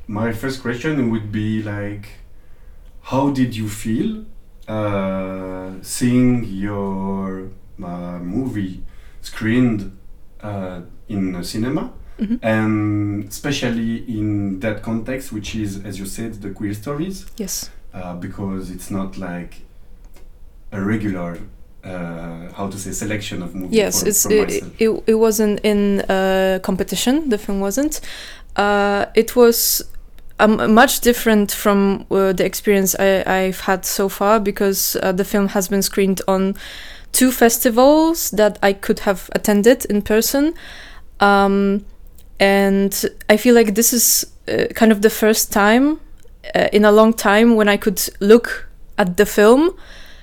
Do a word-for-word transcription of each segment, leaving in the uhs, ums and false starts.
my first question would be like, how did you feel uh, seeing your uh, movie screened uh, in a cinema, Mm-hmm. and especially in that context, which is, as you said, the queer stories, Yes. uh, because it's not like a regular, uh, how to say, selection of movies. Yes, for, it's from it, myself. it, it wasn't in a competition. The film wasn't. Uh, it was um, much different from uh, the experience I, I've had so far, because uh, the film has been screened on two festivals that I could have attended in person. Um, and I feel like this is uh, kind of the first time uh, in a long time when I could look at the film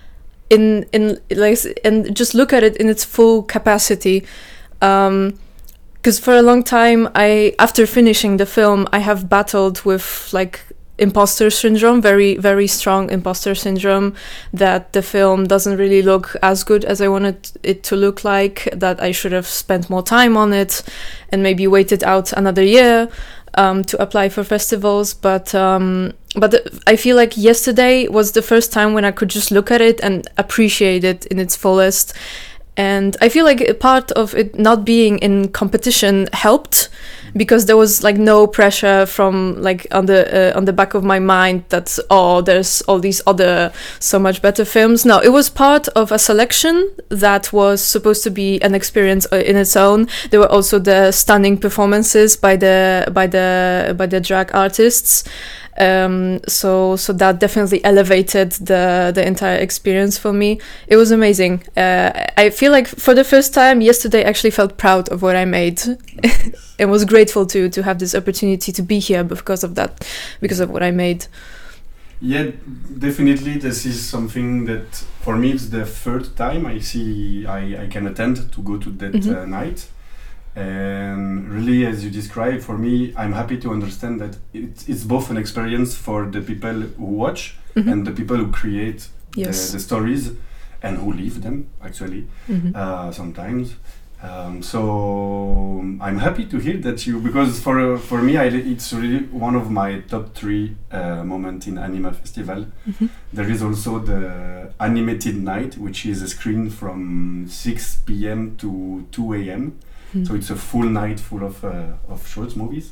in in like and just look at it in its full capacity, um because for a long time, I after finishing the film, I have battled with like imposter syndrome, very very strong imposter syndrome, that the film doesn't really look as good as I wanted it to look like, that I should have spent more time on it and maybe waited out another year um to apply for festivals. But um But I feel like yesterday was the first time when I could just look at it and appreciate it in its fullest. And I feel like a part of it not being in competition helped, because there was like no pressure from like on the uh, on the back of my mind that, oh, there's all these other so much better films. No, it was part of a selection that was supposed to be an experience uh, in its own. There were also the stunning performances by the by the by the drag artists. Um, so so that definitely elevated the the entire experience for me. It was amazing. Uh, I feel like for the first time yesterday, I actually felt proud of what I made, and was grateful to to have this opportunity to be here because of that, because of what I made. Yeah, definitely. This is something that for me it's the third time I see I, I can attend to go to that Mhm. uh, night. And really, as you described, for me, I'm happy to understand that it's, it's both an experience for the people who watch Mhm. and the people who create Yes. the, the stories and who live them, actually, Mhm. uh, sometimes. Um, so I'm happy to hear that you, because for uh, for me, I, it's really one of my top three uh, moments in Anima Festival. Mhm. There is also the animated night, which is a screen from six p.m. to two a.m. Mhm. So it's a full night full of uh, of short movies.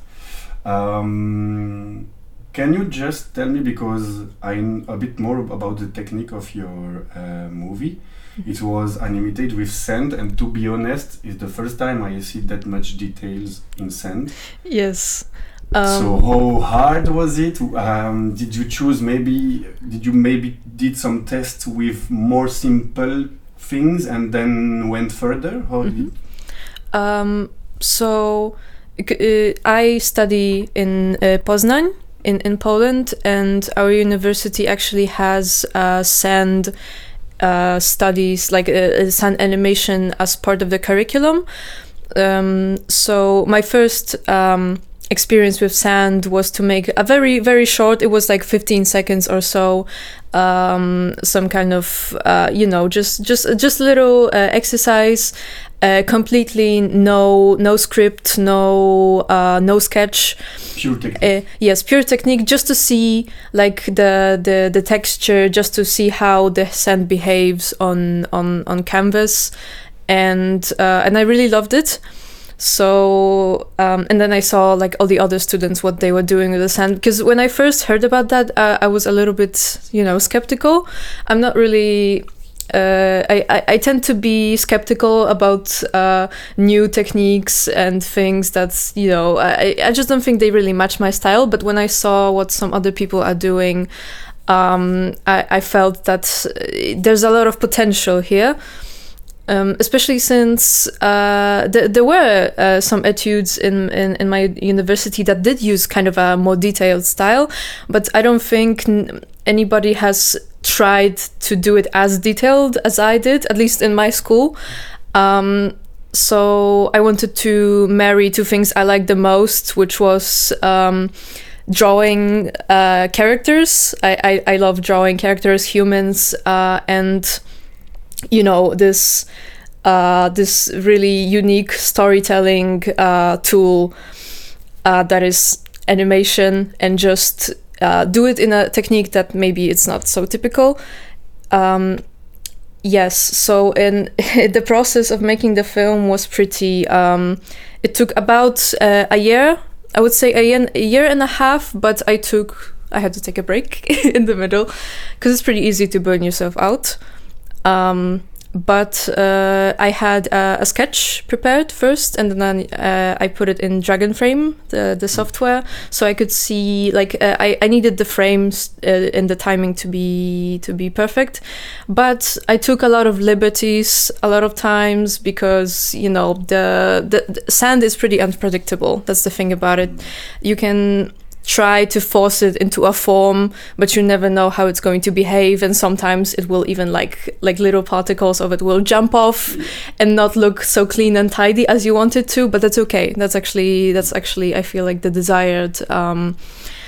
Um, can you just tell me, because I know a bit more about the technique of your uh, movie? It was animated with sand, and to be honest, it's the first time I see that much details in sand. Yes. So Um, how hard was it? Um, did you choose maybe? Did you maybe did some tests with more simple things and then went further? How did Mhm. Um, so uh, I study in uh, Poznań in, in Poland, and our university actually has uh, sand uh, studies, like uh, sand animation as part of the curriculum. Um, so my first um, experience with sand was to make a very very short, it was like fifteen seconds or so, um, some kind of uh, you know just just just a little uh, exercise, uh, completely no no script, no uh, no sketch, pure technique? uh, yes, pure technique, just to see like the, the the texture, just to see how the sand behaves on on on canvas. And uh, and I really loved it. So um, and then I saw like all the other students, what they were doing with the sand, because when I first heard about that, uh, I was a little bit, you know, skeptical. I'm not really uh, I, I, I tend to be skeptical about uh, new techniques and things that's, you know, I, I just don't think they really match my style. But when I saw what some other people are doing, um, I, I felt that uh, there's a lot of potential here. Um, especially since uh, th- there were uh, some etudes in, in, in my university that did use kind of a more detailed style, but I don't think n- anybody has tried to do it as detailed as I did, at least in my school. Um, so I wanted to marry two things I liked the most, which was um, drawing uh, characters. I, I, I love drawing characters, humans, uh, and you know, this uh, this really unique storytelling uh, tool uh, that is animation and just uh, do it in a technique that maybe it's not so typical. Um, yes, so in the process of making the film was pretty, um, it took about uh, a year, I would say a year, a year and a half, but I took, I had to take a break in the middle because it's pretty easy to burn yourself out. Um, But uh, I had uh, a sketch prepared first, and then uh, I put it in Dragonframe, the the software, so I could see like uh, I I needed the frames uh, and the timing to be to be perfect. But I took a lot of liberties a lot of times because you know the the, the sand is pretty unpredictable. That's the thing about it. You can try to force it into a form, but you never know how it's going to behave, and sometimes it will even like like little particles of it will jump off and not look so clean and tidy as you want it to, but that's okay. That's actually that's actually I feel like the desired um,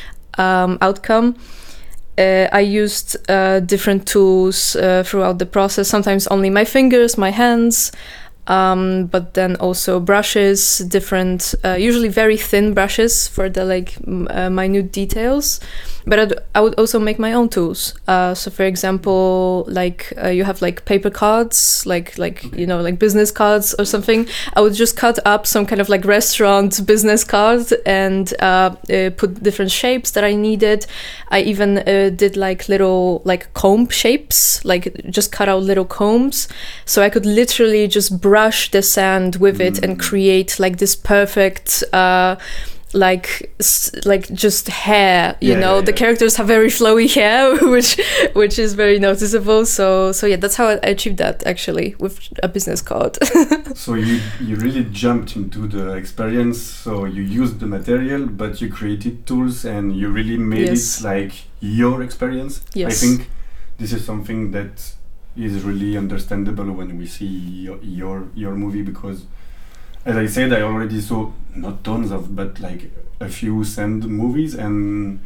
um, outcome. Uh, I used uh, different tools uh, throughout the process, sometimes only my fingers, my hands, Um, but then also brushes, different, uh, usually very thin brushes for the like m- uh, minute details. But I'd, I would also make my own tools. Uh, so, for example, like uh, you have like paper cards, like like Okay. you know like business cards or something. I would just cut up some kind of like restaurant business card and uh, uh, put different shapes that I needed. I even uh, did like little like comb shapes, like just cut out little combs, so I could literally just brush the sand with it and create like this perfect. Uh, like s- like just hair, you Yeah, know yeah, the yeah. characters have very flowy hair, which which is very noticeable. So so yeah, that's how I achieved that actually with a business card. So you you really jumped into the experience. So you used the material, but you created tools, and you really made Yes. it like your experience. Yes. I think this is something that is really understandable when we see your your, your movie, because, as I said, I already saw not tons of, but like a few sand movies, and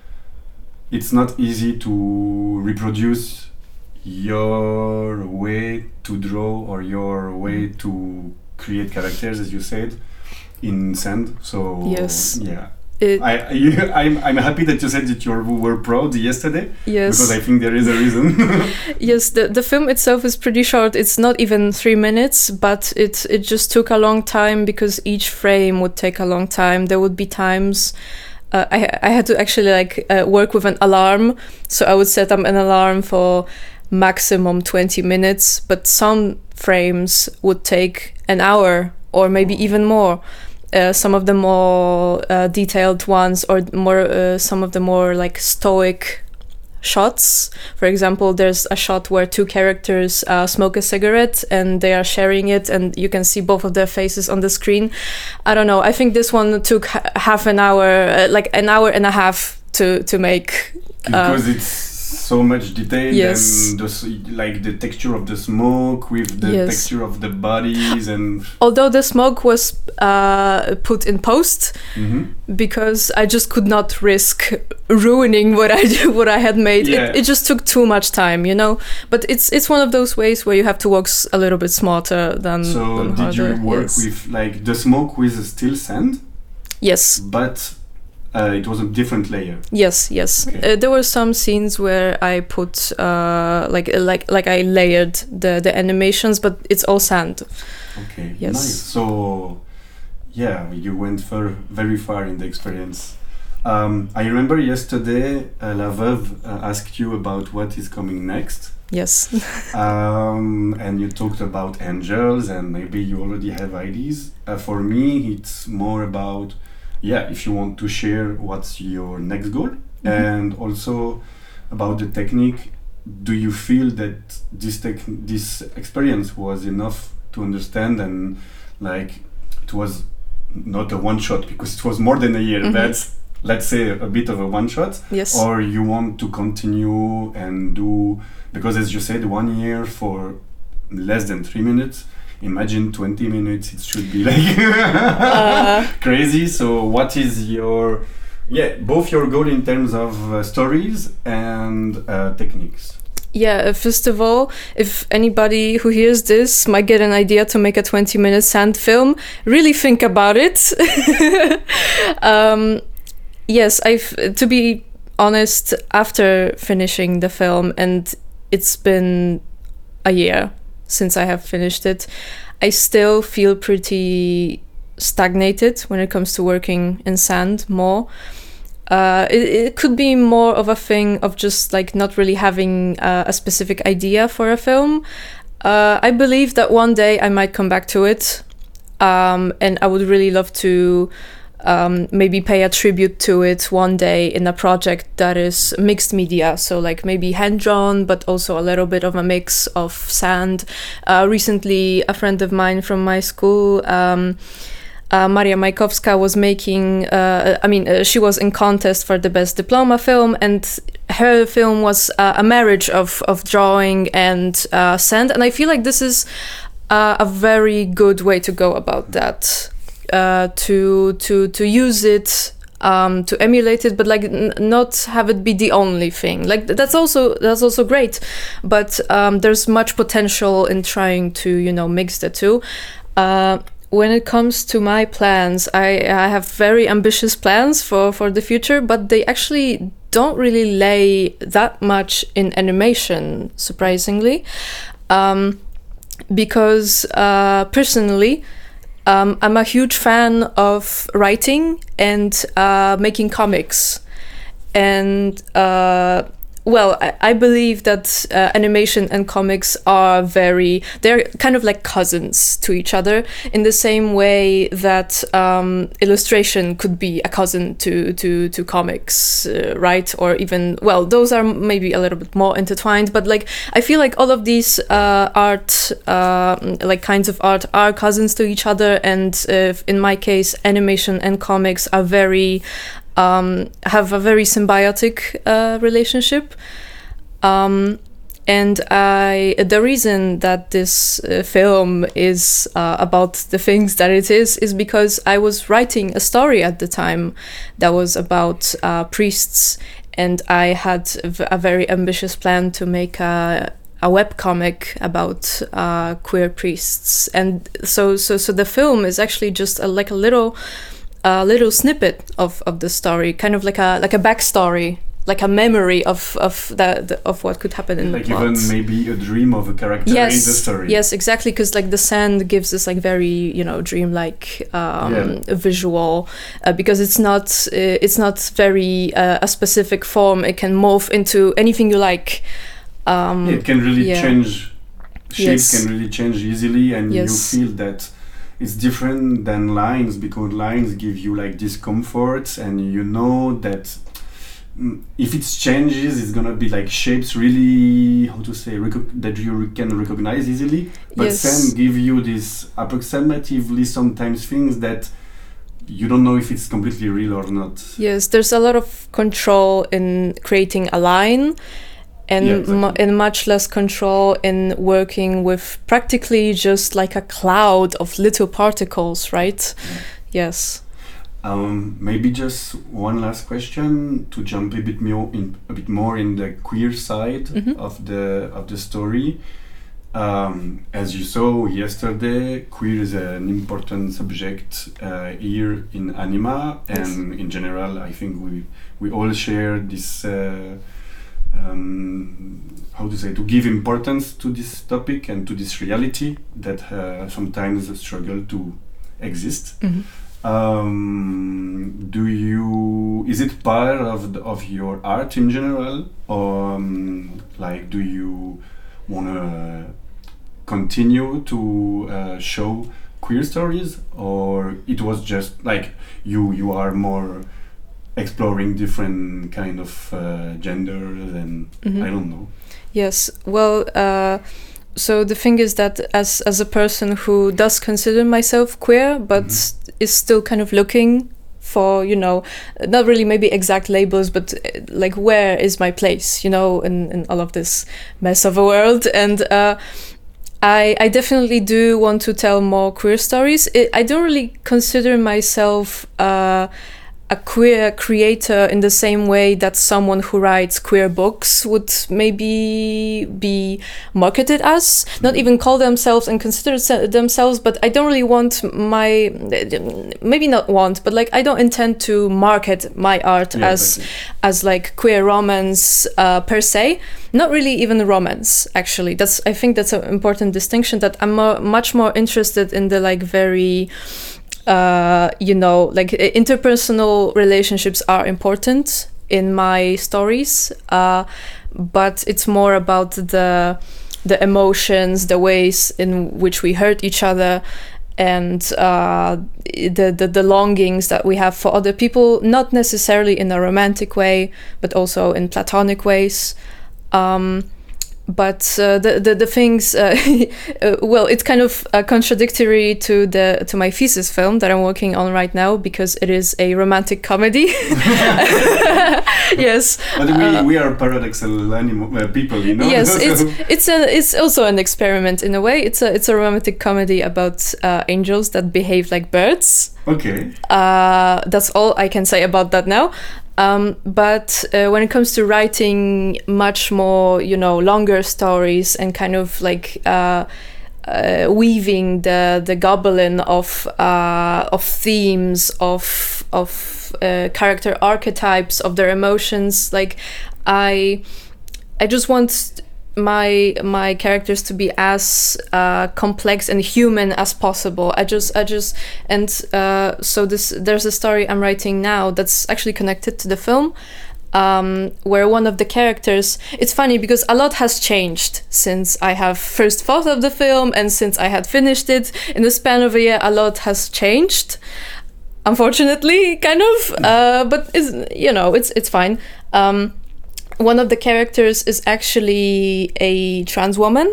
it's not easy to reproduce your way to draw or your way to create characters, as you said, in sand. So Yes. yeah, It, I, you, I'm I'm happy that you said that you were proud yesterday, yes. because I think there is a reason. Yes, the the film itself is pretty short. It's not even three minutes, but it it just took a long time because each frame would take a long time. There would be times uh, I I had to actually like uh, work with an alarm, so I would set up an alarm for maximum twenty minutes, but some frames would take an hour or maybe even more. Uh, some of the more uh, detailed ones, or more uh, some of the more like stoic shots. For example, there's a shot where two characters uh, smoke a cigarette and they are sharing it, and you can see both of their faces on the screen. I don't know. I think this one took h- half an hour, uh, like an hour and a half to to make. Because uh, it's so much detail, yes. and the, s- like the texture of the smoke with the Yes. texture of the bodies, and Although the smoke was uh, put in post, Mhm. because I just could not risk ruining what I what I had made. Yeah. It, it just took too much time, you know. But it's it's one of those ways where you have to work s- a little bit smarter than. So than did you harder. work Yes. with like the smoke with still sand, Yes. but uh, it was a different layer? Yes, yes. Okay. Uh, there were some scenes where I put uh, like like like I layered the the animations, but it's all sand. Okay, Yes. nice. So yeah, you went far, very far in the experience. Um, I remember yesterday uh, La Veuve uh, asked you about what is coming next. Yes. um, and you talked about angels, and maybe you already have ideas. Uh, for me, it's more about, yeah, if you want to share what's your next goal, and also about the technique. Do you feel that this tech, this experience was enough to understand, and like it was not a one shot, because it was more than a year. Mhm. That's, let's say, a bit of a one shot. Yes. Or you want to continue and do, because as you said, one year for less than three minutes. Imagine twenty minutes. It should be like Uh, crazy. So what is your, yeah, both your goal in terms of uh, stories and uh, techniques? Yeah, uh, first of all, if anybody who hears this might get an idea to make a twenty minute sand film, really think about it. um, yes, I've to be honest, after finishing the film, and it's been a year since I have finished it, I still feel pretty stagnated when it comes to working in sand more. Uh, it, it could be more of a thing of just like not really having uh, a specific idea for a film. Uh, I believe that one day I might come back to it, um, and I would really love to um, maybe pay a tribute to it one day in a project that is mixed media, so like maybe hand-drawn, but also a little bit of a mix of sand. Uh, recently, a friend of mine from my school, um, Uh, Maria Majkowska, was making, uh, I mean, uh, she was in contest for the best diploma film, and her film was uh, a marriage of, of drawing and uh, sand. And I feel like this is uh, a very good way to go about that, uh, to, to, to use it, um, to emulate it, but like n- not have it be the only thing. Like that's also, that's also great, but um, there's much potential in trying to, you know, mix the two. Uh, When it comes to my plans, I, I have very ambitious plans for, for the future, but they actually don't really lay that much in animation, surprisingly. Um, because uh, personally, um, I'm a huge fan of writing and uh, making comics. And uh, well, I, I believe that uh, animation and comics are very, they're kind of like cousins to each other, in the same way that um, illustration could be a cousin to to, to comics, uh, right? Or even, well, those are maybe a little bit more intertwined, but like, I feel like all of these uh, art, uh, like kinds of art are cousins to each other, and uh, in my case, animation and comics are very, Um, have a very symbiotic uh, relationship, um, and I the reason that this uh, film is uh, about the things that it is is because I was writing a story at the time that was about uh, priests, and I had a very ambitious plan to make a a webcomic about uh, queer priests, and so so so the film is actually just a, like a little. A little snippet of, of the story, kind of like a like a backstory, like a memory of of that of what could happen in like the plot. Even maybe a dream of a character yes, in the story. Yes, exactly, because like the sand gives this like very, you know, dreamlike um, yeah. visual, uh, because it's not uh, it's not very uh, a specific form. It can morph into anything you like. Um, yeah, it can really yeah. change. Shapes yes. can really change easily, and yes. you feel that. It's different than lines, because lines give you like discomfort, and you know that mm, if it changes, it's gonna be like shapes really, how to say, reco- that you re- can recognize easily. But yes. then give you this approximatively sometimes things that you don't know if it's completely real or not. Yes, there's a lot of control in creating a line. And, yeah, exactly. mu- and much less control in working with practically just like a cloud of little particles, right? Yeah. Yes. Um, maybe just one last question to jump a bit more in a bit more in the queer side mm-hmm. of the of the story. Um, as you saw yesterday, queer is an important subject uh, here in Anima, and yes. in general, I think we we all share this. Uh, Um, how to say, to give importance to this topic and to this reality that uh, sometimes struggle to exist. Mm-hmm. Um, do you, is it part of the, of your art in general, or um, like do you want to continue to uh, show queer stories, or it was just like you you are more exploring different kind of uh, genders and mm-hmm. I don't know. Yes, well, uh, so the thing is that as as a person who does consider myself queer, but mm-hmm. is still kind of looking for, you know, not really maybe exact labels, but uh, like where is my place, you know, in, in all of this mess of a world. And uh, I, I definitely do want to tell more queer stories. It, I don't really consider myself uh, a queer creator in the same way that someone who writes queer books would maybe be marketed as, not even call themselves and consider se- themselves, but I don't really want my, maybe not want, but like I don't intend to market my art Yeah, as exactly. as like queer romance uh, per se, not really even romance actually. That's, I think that's an important distinction, that I'm more, much more interested in the like very uh, you know, like i- interpersonal relationships are important in my stories, uh, but it's more about the the emotions, the ways in which we hurt each other, and uh, the, the the longings that we have for other people, not necessarily in a romantic way, but also in platonic ways. Um, but uh, the, the the things, uh, uh, well, it's kind of uh, contradictory to the to my thesis film that I'm working on right now, because it is a romantic comedy. Yes. But we, uh, we are paradoxal animal uh, people, you know. Yes, it's it's a it's also an experiment in a way. It's a it's a romantic comedy about uh, angels that behave like birds. Okay. Uh, that's all I can say about that now. Um, but uh, when it comes to writing much more, you know, longer stories and kind of like uh, uh, weaving the the goblin of uh, of themes, of of uh, character archetypes, of their emotions, like I I just want my my characters to be as uh, complex and human as possible. I just I just and uh, so this there's a story I'm writing now that's actually connected to the film, um, where one of the characters. It's funny because a lot has changed since I have first thought of the film and since I had finished it. In the span of a year, a lot has changed. Unfortunately, kind of, uh, but it's, you know, it's it's fine. Um, One of the characters is actually a trans woman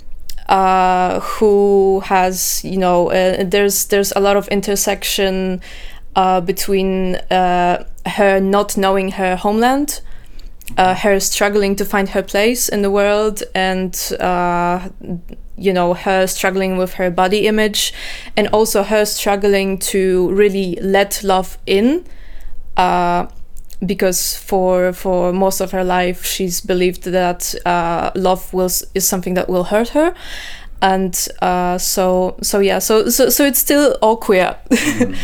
uh, who has, you know, uh, there's there's a lot of intersection uh, between uh, her not knowing her homeland, uh, her struggling to find her place in the world, and uh, you know, her struggling with her body image, and also her struggling to really let love in. Uh, because for for most of her life she's believed that uh, love will is something that will hurt her, and uh, so so yeah so so so it's still all queer. Mm.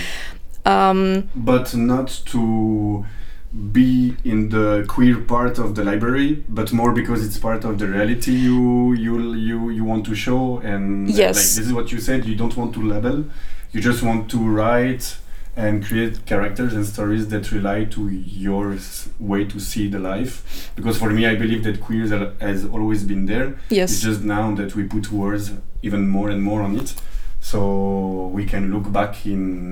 um, But not to be in the queer part of the library, but more because it's part of the reality you you you you want to show, and Yes. like this is what you said. You don't want to label. You just want to write and create characters and stories that rely to your s- way to see the life. Because for me, I believe that queer al- has always been there. yes. It's just now that we put words even more and more on it, so we can look back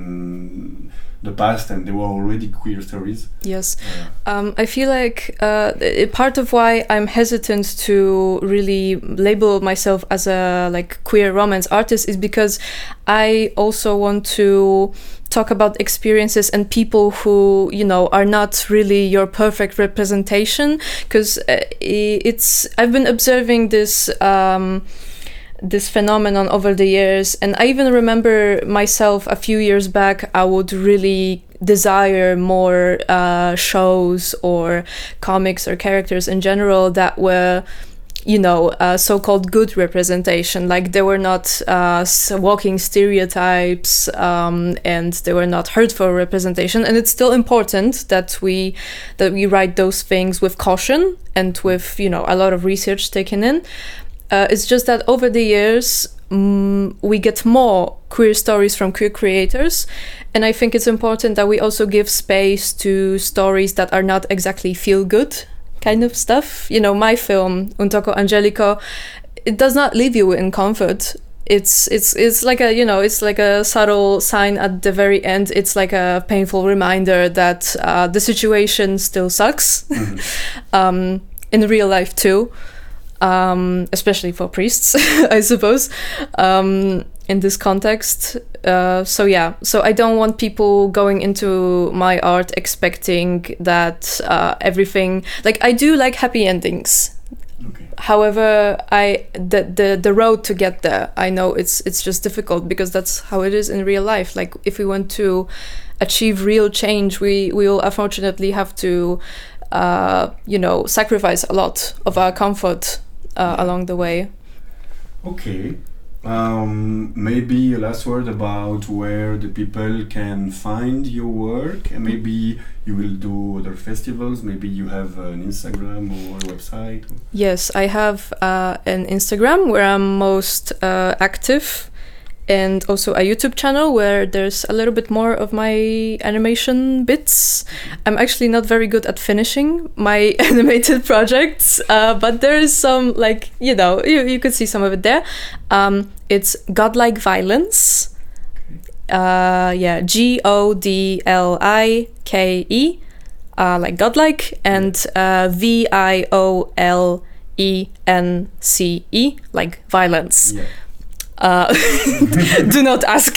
in the past and there were already queer stories. Yes. Uh, Um, I feel like uh, i- part of why I'm hesitant to really label myself as a like queer romance artist is because I also want to talk about experiences and people who, you know, are not really your perfect representation. Because uh, i- it's I've been observing this. Um, this phenomenon over the years, and I even remember myself a few years back I would really desire more uh, shows or comics or characters in general that were, you know, uh, so-called good representation, like they were not uh, s- walking stereotypes, um, and they were not hurtful representation. And it's still important that we that we write those things with caution and with, you know, a lot of research taken in. Uh, it's just that over the years, mm, we get more queer stories from queer creators. And I think it's important that we also give space to stories that are not exactly feel-good kind of stuff. You know, my film, Un Toco Angelico, it does not leave you in comfort. It's it's it's like a, you know, it's like a subtle sign at the very end. It's like a painful reminder that uh, the situation still sucks. mhm. um, in real life too. Um, especially for priests, I suppose, um, in this context. Uh, so yeah, so I don't want people going into my art expecting that uh, everything, like I do like happy endings. Okay. however, I the, the the road to get there, I know it's it's just difficult because that's how it is in real life. Like if we want to achieve real change, we we will unfortunately have to, uh, you know, sacrifice a lot of our comfort uh, along the way. Okay. Um, maybe a last word about where the people can find your work, and maybe you will do other festivals. Maybe you have an Instagram or a website. Yes, I have uh, an Instagram where I'm most uh, active, and also a YouTube channel where there's a little bit more of my animation bits. I'm actually not very good at finishing my animated projects, uh, but there is some, like, you know, you, you could see some of it there. Um, it's Godlike Violence. Uh, yeah, G O D L I K E, uh, like godlike, and uh, V I O L E N C E, like violence. Yeah. Uh, do not ask.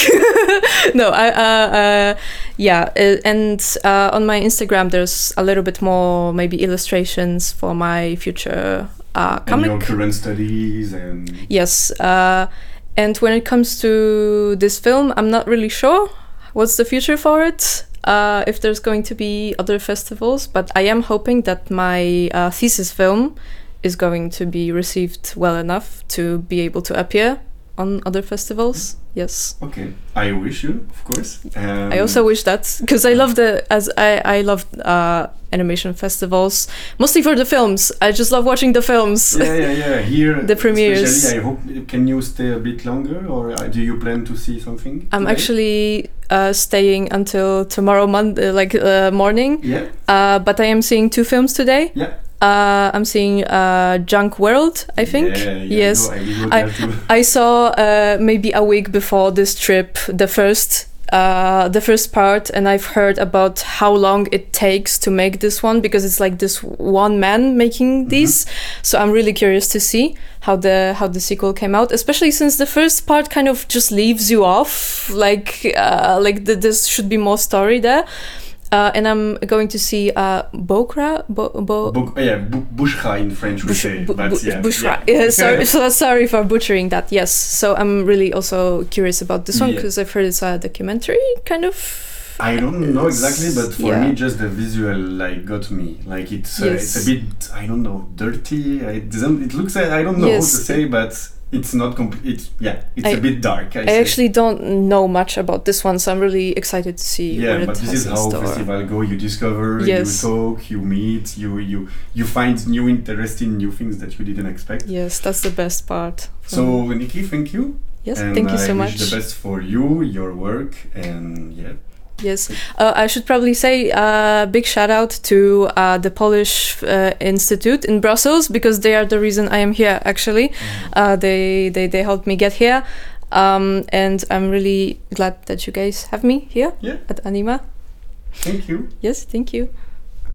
No, I, uh, uh, yeah, uh, and uh, on my Instagram there's a little bit more maybe illustrations for my future uh, comic. And your current studies and... Yes, uh, and when it comes to this film, I'm not really sure what's the future for it, uh, if there's going to be other festivals, but I am hoping that my uh, thesis film is going to be received well enough to be able to appear on other festivals. Yes. Okay, I wish you, of course. Um, I also wish that, because I love the as I I love uh, animation festivals, mostly for the films. I just love watching the films. Yeah, yeah, yeah. Here, the premieres. Especially, I hope. Can you stay a bit longer, or uh, do you plan to see something? I'm today? actually uh, staying until tomorrow Monday, like uh, morning. Yeah. Uh, but I am seeing two films today. Yeah. Uh, I'm seeing uh, Junk World, I think. Yeah, yeah, yes. I, know, I, I, too. I saw uh, maybe a week before this trip the first uh, the first part, and I've heard about how long it takes to make this one, because it's like this one man making these. Mm-hmm. So I'm really curious to see how the how the sequel came out, especially since the first part kind of just leaves you off, like uh, like the, there should be more story there. Uh, and I'm going to see uh, Bokra, Bo, Bo, Bo- yeah, bu- Bushra in French we Bush, say, bu- but bu- yeah, Bushra. yeah. Yeah, sorry, so sorry for butchering that. Yes, so I'm really also curious about this one, because yeah. I've heard it's a documentary, kind of. I don't know exactly, but for yeah. me, just the visual like got me. Like it's uh, yes. it's a bit, I don't know, dirty. It doesn't. It looks like, I don't know yes. how to say, but. It's not complete. It's yeah. It's I, a bit dark. I, I actually don't know much about this one, so I'm really excited to see. Yeah, what but it this has is how store. festival go. You discover, yes. you talk, you meet, you you you find new interesting new things that you didn't expect. Yes, that's the best part. So Nikki, thank you. Yes, and thank you so I much. Wish the best for you, your work, and yeah. Yes, uh, I should probably say a uh, big shout out to uh, the Polish uh, Institute in Brussels, because they are the reason I am here. Actually, mm-hmm. uh, they they they helped me get here, um, and I'm really glad that you guys have me here yeah. at Anima. Thank you. Yes, thank you.